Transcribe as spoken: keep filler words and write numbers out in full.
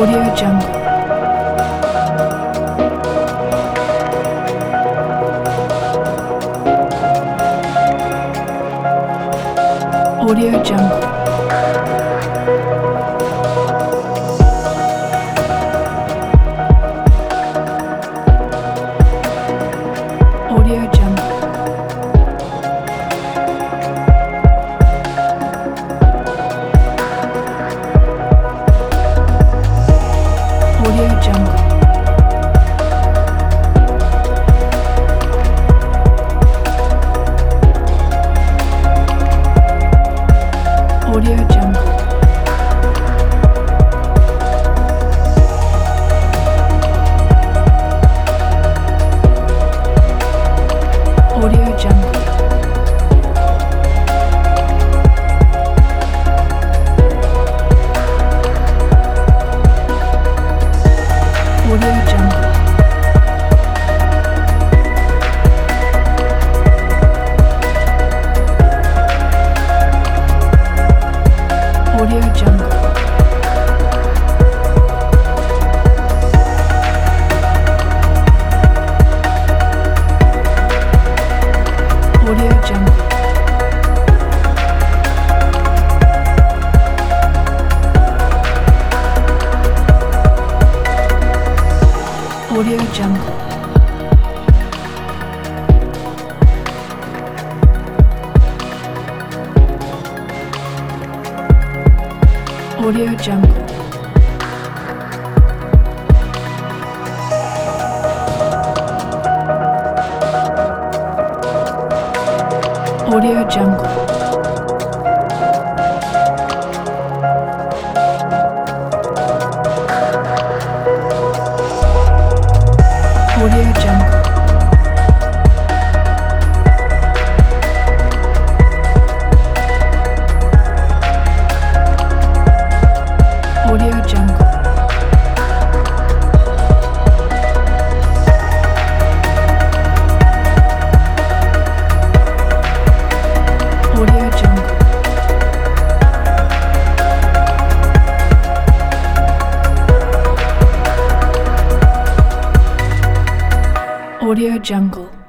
Audio Jungle. Audio Jungle. Audio Jungle. Audio Jungle. Audio Jungle. Audio Jungle. Audio Jungle. Audio Jungle. Audio Jungle. Audio Jungle. Audio Jungle. Audio Jungle. Audio Jungle. Audio Jungle. Audio Jungle. Audio Jungle.